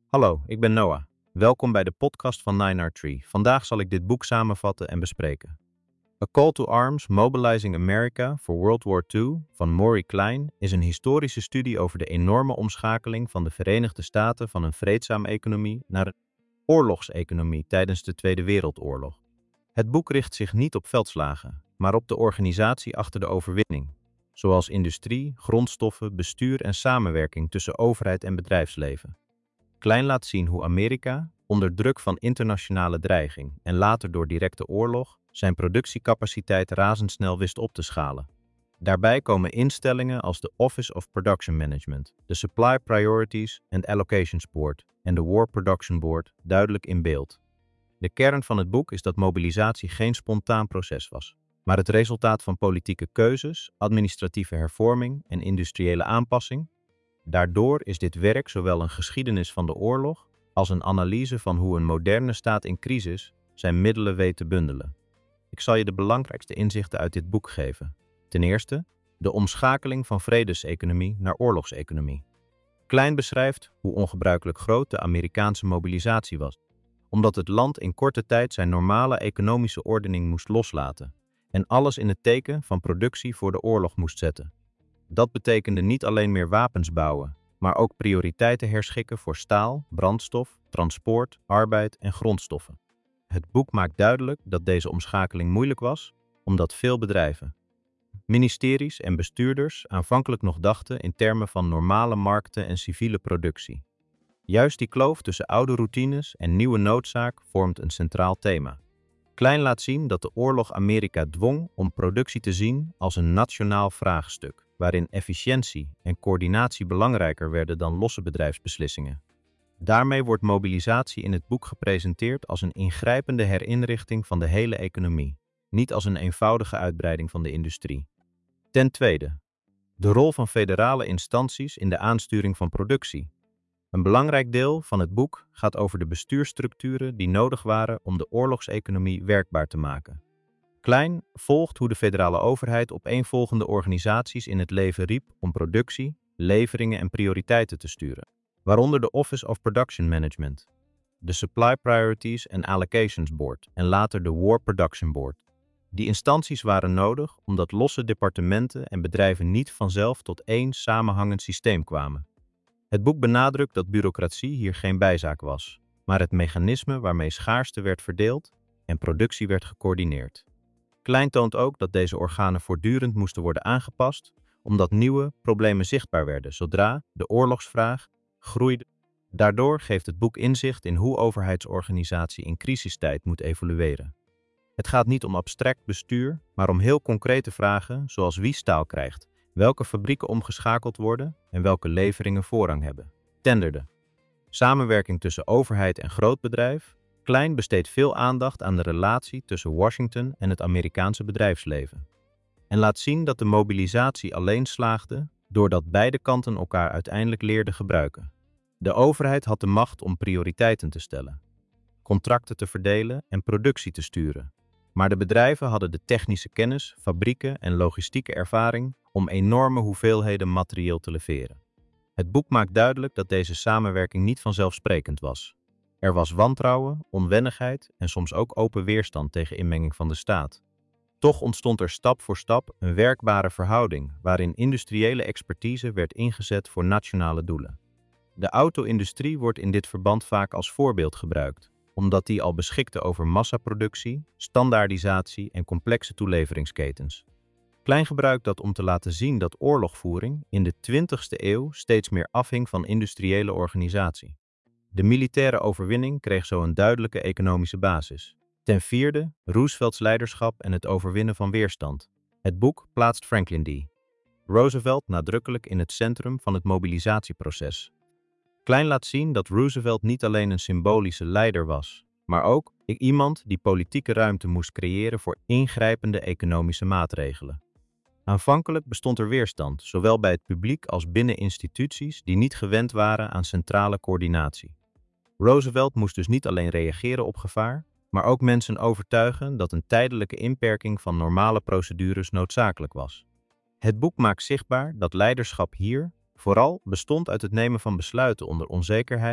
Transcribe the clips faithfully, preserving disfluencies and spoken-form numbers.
Hallo, ik ben Noah. Welkom bij de podcast van nine R Tree. Vandaag zal ik dit boek samenvatten en bespreken. A Call to Arms, Mobilizing America for World War Two van Maury Klein is een historische studie over de enorme omschakeling van de Verenigde Staten van een vreedzame economie naar een oorlogseconomie tijdens de Tweede Wereldoorlog. Het boek richt zich niet op veldslagen, maar op de organisatie achter de overwinning, zoals industrie, grondstoffen, bestuur en samenwerking tussen overheid en bedrijfsleven. Klein laat zien hoe Amerika, onder druk van internationale dreiging en later door directe oorlog, zijn productiecapaciteit razendsnel wist op te schalen. Daarbij komen instellingen als de Office of Production Management, de Supply Priorities and Allocations Board en de War Production Board duidelijk in beeld. De kern van het boek is dat mobilisatie geen spontaan proces was, maar het resultaat van politieke keuzes, administratieve hervorming en industriële aanpassing. Daardoor is dit werk zowel een geschiedenis van de oorlog als een analyse van hoe een moderne staat in crisis zijn middelen weet te bundelen. Ik zal je de belangrijkste inzichten uit dit boek geven. Ten eerste, de omschakeling van vredeseconomie naar oorlogseconomie. Klein beschrijft hoe ongebruikelijk groot de Amerikaanse mobilisatie was, omdat het land in korte tijd zijn normale economische ordening moest loslaten en alles in het teken van productie voor de oorlog moest zetten. Dat betekende niet alleen meer wapens bouwen, maar ook prioriteiten herschikken voor staal, brandstof, transport, arbeid en grondstoffen. Het boek maakt duidelijk dat deze omschakeling moeilijk was, omdat veel bedrijven, ministeries en bestuurders aanvankelijk nog dachten in termen van normale markten en civiele productie. Juist die kloof tussen oude routines en nieuwe noodzaak vormt een centraal thema. Klein laat zien dat de oorlog Amerika dwong om productie te zien als een nationaal vraagstuk, waarin efficiëntie en coördinatie belangrijker werden dan losse bedrijfsbeslissingen. Daarmee wordt mobilisatie in het boek gepresenteerd als een ingrijpende herinrichting van de hele economie, niet als een eenvoudige uitbreiding van de industrie. Ten tweede, de rol van federale instanties in de aansturing van productie. Een belangrijk deel van het boek gaat over de bestuursstructuren die nodig waren om de oorlogseconomie werkbaar te maken. Klein volgt hoe de federale overheid opeenvolgende organisaties in het leven riep om productie, leveringen en prioriteiten te sturen, waaronder de Office of Production Management, de Supply Priorities and Allocations Board en later de War Production Board. Die instanties waren nodig omdat losse departementen en bedrijven niet vanzelf tot één samenhangend systeem kwamen. Het boek benadrukt dat bureaucratie hier geen bijzaak was, maar het mechanisme waarmee schaarste werd verdeeld en productie werd gecoördineerd. Klein toont ook dat deze organen voortdurend moesten worden aangepast, omdat nieuwe problemen zichtbaar werden zodra de oorlogsvraag groeide. Daardoor geeft het boek inzicht in hoe overheidsorganisatie in crisistijd moet evolueren. Het gaat niet om abstract bestuur, maar om heel concrete vragen zoals wie staal krijgt, welke fabrieken omgeschakeld worden en welke leveringen voorrang hebben. Ten derde, samenwerking tussen overheid en grootbedrijf. Klein besteedt veel aandacht aan de relatie tussen Washington en het Amerikaanse bedrijfsleven. En laat zien dat de mobilisatie alleen slaagde doordat beide kanten elkaar uiteindelijk leerden gebruiken. De overheid had de macht om prioriteiten te stellen, contracten te verdelen en productie te sturen. Maar de bedrijven hadden de technische kennis, fabrieken en logistieke ervaring om enorme hoeveelheden materieel te leveren. Het boek maakt duidelijk dat deze samenwerking niet vanzelfsprekend was. Er was wantrouwen, onwennigheid en soms ook open weerstand tegen inmenging van de staat. Toch ontstond er stap voor stap een werkbare verhouding waarin industriële expertise werd ingezet voor nationale doelen. De auto-industrie wordt in dit verband vaak als voorbeeld gebruikt, omdat die al beschikte over massaproductie, standaardisatie en complexe toeleveringsketens. Klein gebruikt dat om te laten zien dat oorlogvoering in de twintigste eeuw steeds meer afhing van industriële organisatie. De militaire overwinning kreeg zo een duidelijke economische basis. Ten vierde, Roosevelts leiderschap en het overwinnen van weerstand. Het boek plaatst Franklin D. Roosevelt nadrukkelijk in het centrum van het mobilisatieproces. Klein laat zien dat Roosevelt niet alleen een symbolische leider was, maar ook iemand die politieke ruimte moest creëren voor ingrijpende economische maatregelen. Aanvankelijk bestond er weerstand, zowel bij het publiek als binnen instituties die niet gewend waren aan centrale coördinatie. Roosevelt moest dus niet alleen reageren op gevaar, maar ook mensen overtuigen dat een tijdelijke inperking van normale procedures noodzakelijk was. Het boek maakt zichtbaar dat leiderschap hier vooral bestond uit het nemen van besluiten onder onzekerheid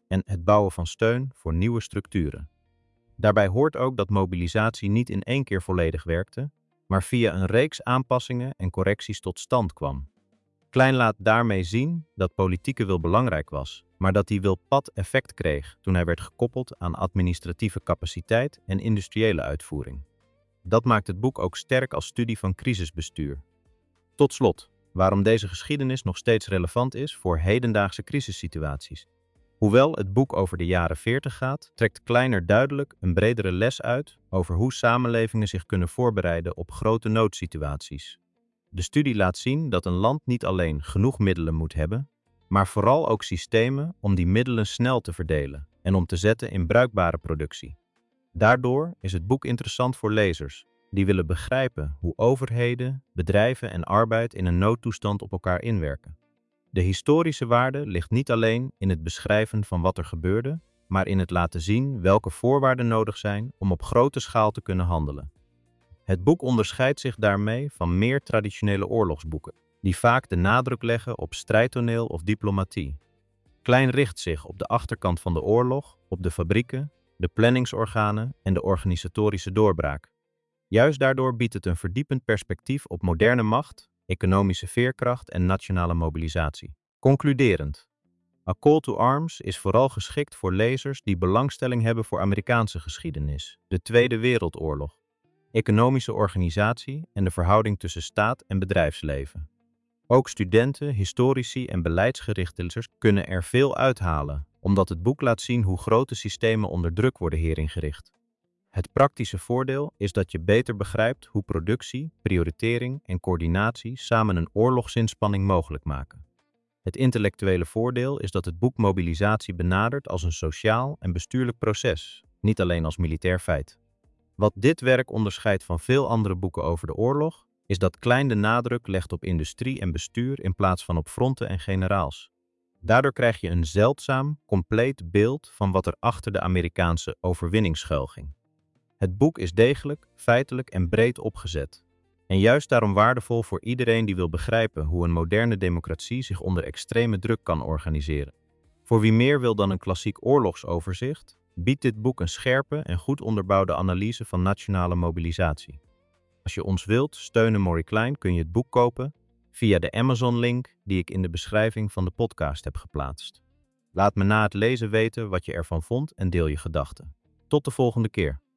en het bouwen van steun voor nieuwe structuren. Daarbij hoort ook dat mobilisatie niet in één keer volledig werkte, maar via een reeks aanpassingen en correcties tot stand kwam. Klein laat daarmee zien dat politieke wil belangrijk was, maar dat die wil pad effect kreeg toen hij werd gekoppeld aan administratieve capaciteit en industriële uitvoering. Dat maakt het boek ook sterk als studie van crisisbestuur. Tot slot, waarom deze geschiedenis nog steeds relevant is voor hedendaagse crisissituaties. Hoewel het boek over de jaren veertig gaat, trekt Klein duidelijk een bredere les uit over hoe samenlevingen zich kunnen voorbereiden op grote noodsituaties. De studie laat zien dat een land niet alleen genoeg middelen moet hebben, maar vooral ook systemen om die middelen snel te verdelen en om te zetten in bruikbare productie. Daardoor is het boek interessant voor lezers die willen begrijpen hoe overheden, bedrijven en arbeid in een noodtoestand op elkaar inwerken. De historische waarde ligt niet alleen in het beschrijven van wat er gebeurde, maar in het laten zien welke voorwaarden nodig zijn om op grote schaal te kunnen handelen. Het boek onderscheidt zich daarmee van meer traditionele oorlogsboeken, die vaak de nadruk leggen op strijdtoneel of diplomatie. Klein richt zich op de achterkant van de oorlog, op de fabrieken, de planningsorganen en de organisatorische doorbraak. Juist daardoor biedt het een verdiepend perspectief op moderne macht, economische veerkracht en nationale mobilisatie. Concluderend. A Call to Arms is vooral geschikt voor lezers die belangstelling hebben voor Amerikaanse geschiedenis, de Tweede Wereldoorlog, economische organisatie en de verhouding tussen staat en bedrijfsleven. Ook studenten, historici en beleidsgerichte lezers kunnen er veel uithalen, omdat het boek laat zien hoe grote systemen onder druk worden heringericht. Het praktische voordeel is dat je beter begrijpt hoe productie, prioritering en coördinatie samen een oorlogsinspanning mogelijk maken. Het intellectuele voordeel is dat het boek mobilisatie benadert als een sociaal en bestuurlijk proces, niet alleen als militair feit. Wat dit werk onderscheidt van veel andere boeken over de oorlog, is dat Klein de nadruk legt op industrie en bestuur in plaats van op fronten en generaals. Daardoor krijg je een zeldzaam, compleet beeld van wat er achter de Amerikaanse overwinning schuilging. Het boek is degelijk, feitelijk en breed opgezet. En juist daarom waardevol voor iedereen die wil begrijpen hoe een moderne democratie zich onder extreme druk kan organiseren. Voor wie meer wil dan een klassiek oorlogsoverzicht, biedt dit boek een scherpe en goed onderbouwde analyse van nationale mobilisatie. Als je ons wilt steunen Maury Klein kun je het boek kopen via de Amazon-link die ik in de beschrijving van de podcast heb geplaatst. Laat me na het lezen weten wat je ervan vond en deel je gedachten. Tot de volgende keer.